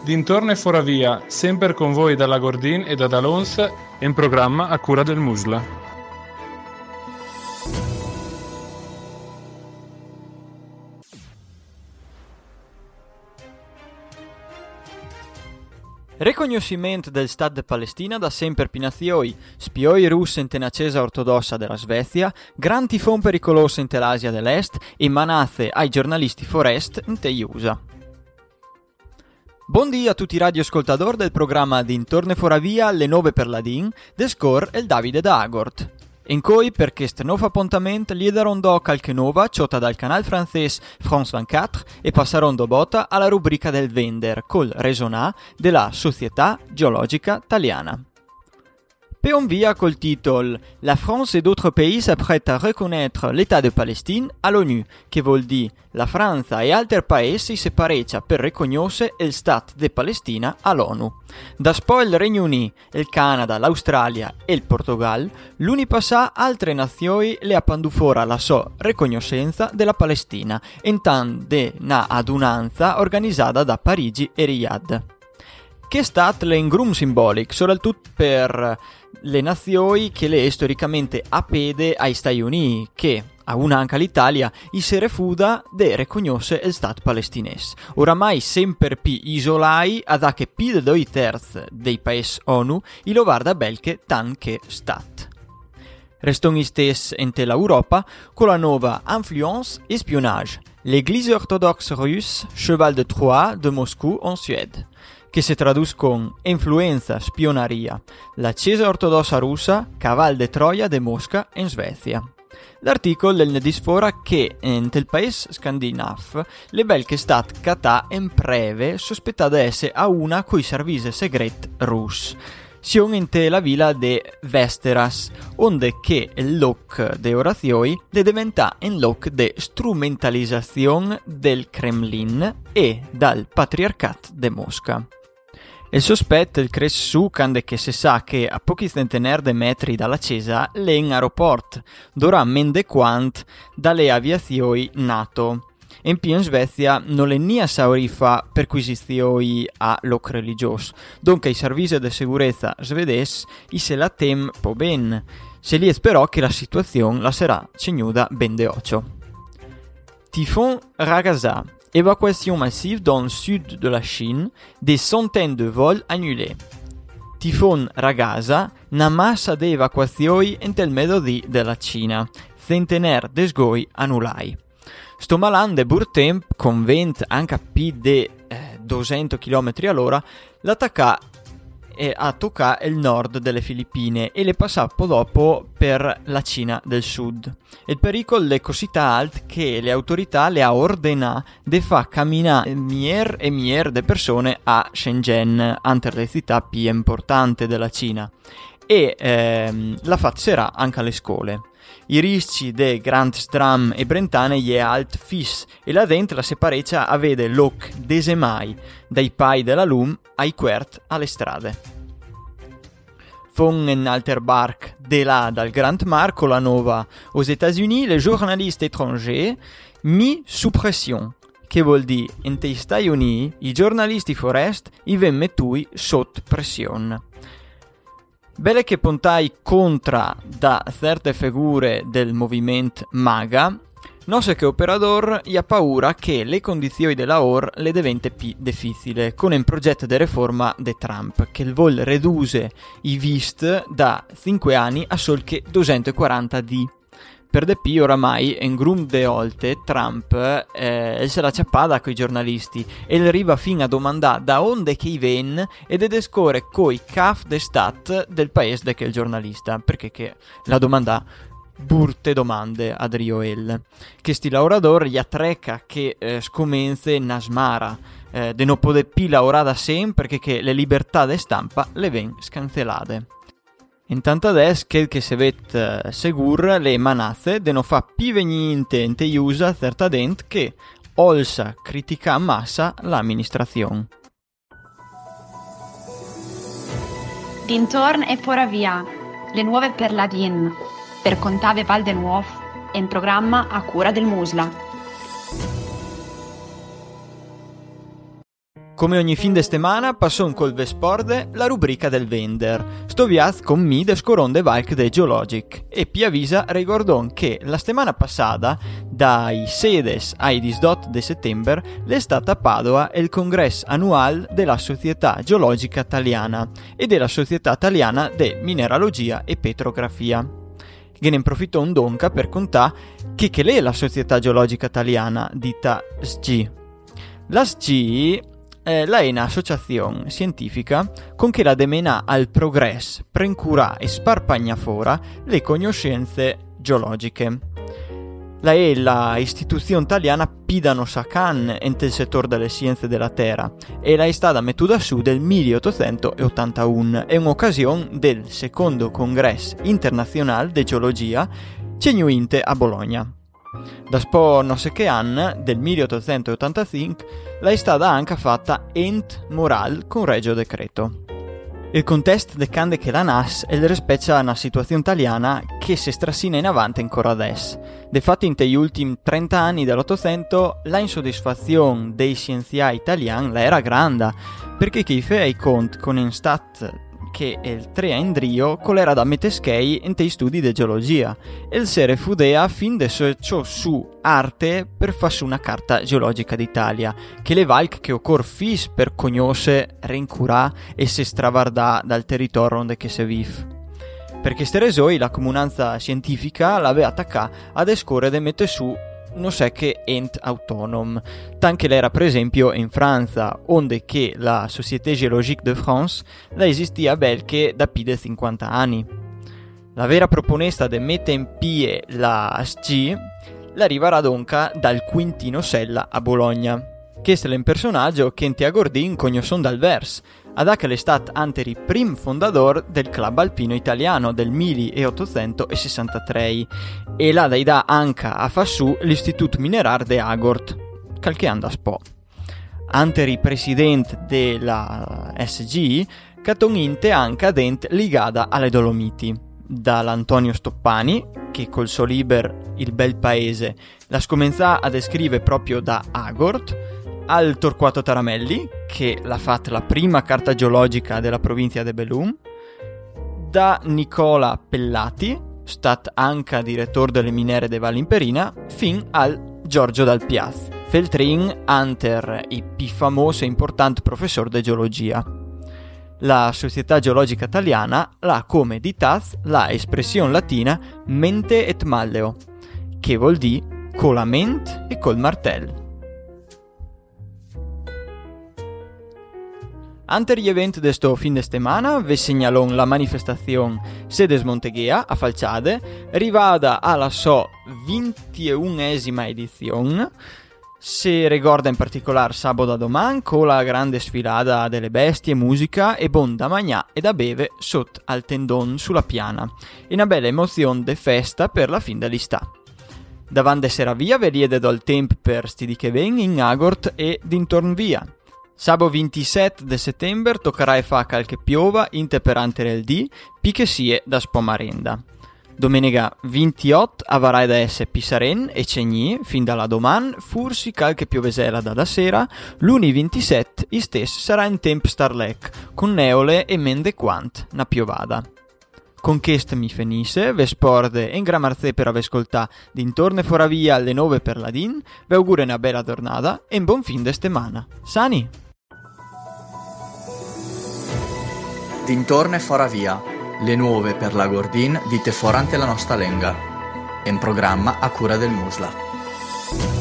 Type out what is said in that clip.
Dintorno e Foravia, sempre con voi dalla Gordin e da Dalons, in programma a cura del Musla. Riconoscimento del Stat de Palestina da sempre pinazioi, spioi russi in tenacesa ortodossa della Svezia, gran tifon pericoloso in l'Asia dell'Est e manazze ai giornalisti forest in te USA. Buondì a tutti i radioascoltatori del programma Dintorno e Foravia, le 9 per la DIN, de Scor e il Davide da Agort. In cui, per questo nuovo appuntamento, gli darò qualche nuova, ciota dal canale francese France 24 e passerò bota alla rubrica del Vender col Resonà della Società Geologica Italiana. Peon via col titolo La France et d'autres pays s'apprêtent à reconnaître l'État de Palestine à l'ONU, che vuol dire la Francia e altri paesi si pareccia per riconoscere il Stat de Palestina all'ONU. Da poi il Regno Unito, il Canada, l'Australia e il Portogallo, l'uni passà altre nazioni le appandu fora la sua riconoscenza della Palestina, in tant una adunanza organizzata da Parigi e Riyadh. Che stat le ingrum simbolic, soprattutto per le nazioni che le storicamente appede ai Stati Uniti, che, a una anche l'Italia, si refuda de riconosce il Stat palestinese. Oramai sempre più isolai ad che più di 2/3 dei paesi ONU i lo guarda belche tan che Stat. Restons istes in l'Europa con la nuova influence e spionage, l'Église orthodoxe russe Cheval de Troie de Moscou en Suède, che si traduce con influenza spionaria, la Chiesa ortodossa russa Caval de Troia de Mosca in Svezia. L'articolo del disfora che nel paese scandinavo le belche stat catà in breve sospettate essere a una coi servizi segreti russi. Sion in la villa de Vesteras, onde che il loc de orazioni de diventa in loc de strumentalizzazione del Kremlin e dal patriarcat de Mosca. Il sospetto il cres su quando che si sa che a pochi centinaia di metri dalla Chiesa l'è in aeroport, d'ora mende quant dalle aviazioni NATO. In più in Svezia non è nia saurifa perquisizioni a loc religioso, dunque i servizi di sicurezza svedesi se la tem po ben, se li però che la situazione la sarà cegnuda ben de occhio. Typhon Ragasa. Évacuation massive dans le sud de la Chine, des centaines de vols annulés. Tifon Ragasa, una massa di evacuazioni in tel mediodì della Cina, centenaire di sgoi annullai. Sto malande burtemp, con vent anche più di 200 km all'ora, l'attacca a toccare il nord delle Filippine e le passa dopo per la Cina del Sud. Il pericolo è così alto che le autorità le ha ordinato di far camminare migliaia e migliaia di persone a Shenzhen, ante le città più importanti della Cina, e la fazzerà anche alle scuole. I rischi dei Grand Stram e Brentane gli è alt fis e la dentro la separeccia a vede loc desemai dai pai della lum ai quert alle strade. Fon en alter barc de là dal Grand Mar con la nova aux États-Unis les journalistes étrangers mis sous pression, che vuol dire in te Stati Uniti i giornalisti forest i ven mettui sotto pressione. Belle che pontai contra da certe figure del movimento MAGA, non so che operador ha paura che le condizioni della OR le divente più difficili con un progetto di riforma di Trump che vuol ridurre i vist da 5 anni a sol che 240 di. Per de più oramai in grum de volte Trump se la ciappada coi giornalisti e le arriva fino a domandare da onde che i ven e de descore coi caf de stat del paese de che il giornalista, perché che la domanda burte domande ad Rioel che sti lavorador gli attrecca che scomenze nasmara de non poter più lavorare da sempre perché che le libertà de stampa le ven scancellate. Intanto adesso che se vet segur le manazze de non fa più venire in te usa certa dent che olsa critica a massa l'amministrazione. Dintorno e Foravia, le nuove per la DIN, per Contave Val de Nuovo, in programma a cura del Musla. Come ogni fin de settimana passò col Vesporde la rubrica del Vender. Stoviaz con mi de scoronde Valk de Geologic e Piavisa ricordò che la settimana passata, dai 16 ai 18 di settembre, è stata a Padova il congresso annuale della Società Geologica Italiana e della Società Italiana de Mineralogia e Petrografia. Che ne approfittò un donca per contare che è la Società Geologica Italiana, dita SG. La SG è un'associazione scientifica con che la demena al progresso, prencurà e sparpagna fora le conoscenze geologiche. La è la istituzione italiana pidano sacan nel settore delle scienze della terra e la è stata mettuta su del 1881 in un'occasione del secondo congresso internazionale di geologia tenuto a Bologna. Da spo non so che anno, del 1885, la è stata anche fatta ent moral con regio decreto. Il contesto decande che la NAS è rispetto a una situazione italiana che si strassina in avanti ancora adesso. Difatti, in gli ultimi 30 anni dell'Ottocento, la insoddisfazione dei scienziati italiani era grande, perché chi fa i conti con un stat che il 3 indrio colera da meteschei in tei studi di geologia e il sere fudea fin de ciò su arte per farsi una carta geologica d'Italia che le valc che occor fis per conosce, rincurà e se stravardà dal territorio onde che se vive. Perché ste resoi la comunanza scientifica l'aveva attaccata ad escore de mette su non so che ent autonom, tanche l'era per esempio in Francia, onde che la Société Géologique de France la esistia bel che da più di 50 anni. La vera proponesta de mette in pie la SG l'arriverà donca dal Quintino Sella a Bologna, che è un personaggio che in Tia Gordin cognosson dal vers, ad che l'estat anteri prim fondador del club alpino italiano del 1863 e la daida anche a Fassù l'Istituto Minerar de Agort, qualche anno da spo. Anteri presidente della SG, catoninte anche adent ligata alle Dolomiti, dall'Antonio Stoppani, che col suo liber Il bel paese la scomenzà a descrivere proprio da Agort, al Torquato Taramelli, che l'ha fatta la prima carta geologica della provincia de Belum, da Nicola Pellati, stat anche direttore delle miniere de Vallimperina, fin al Giorgio Dal Piaz, Feltrin anter i più famoso e importante professor de geologia. La Società Geologica Italiana l'ha come ditaz la espressione latina mente et malleo, che vuol dire con la mente e col martello. Ante gli eventi di sto fin de settimana vi segnalò la manifestazione Sedes Monteghea a Falciade, rivada alla sua 21esima edizione. Si ricorda in particolare sabato da domani con la grande sfilata delle bestie, musica e bon da mangià e da beve sotto al tendon sulla piana. E una bella emozione de festa per la fin dell'istà. Davanti sera via ve liede dal tempo per sti di che ven in Agort e dintorno via. Sabato 27 de settembre toccherà e fa qualche piova interperante il dì, piché sie da spomarenda. Domenica 28 avrai da esse Pisaren e Cegni, fin dalla doman, fursi qualche piovesela da sera, luni 27 istes sarà in temp starlec, con neole e mende quant, na piovada. Con chest mi finisse, ve sporde in gramarze per avescoltà dintorno fora via alle 9 per ladin, ve auguro una bella giornata e un buon fin de settimana. Sani! Dintorno fora via, le nuove per la Gordin dite forante la nostra lenga. In programma a cura del Musla.